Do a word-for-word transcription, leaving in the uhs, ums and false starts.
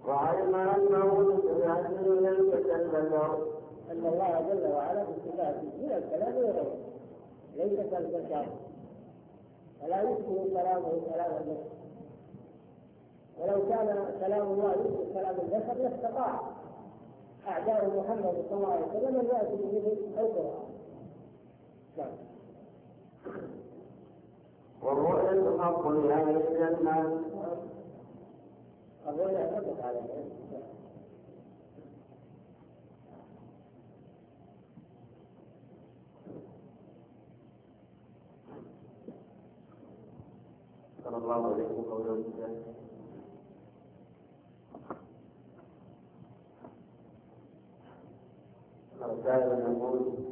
وعلم أنه بصفاته ليس كالبشر، أن الله جل وعلا بصفاته من الكلام وغيره ليس كالبشر، فلا يشبه كلامه كلام البشر. ولو كان كلام الله يشبه كلام البشر لاستطاع أعداء محمد صلى الله عليه وسلم أن يأتوا به القرآن. والرؤية حق لأهل الجنة. الرؤية ثبت على ذلك. صلى الله عليه وسلم. دائما نقول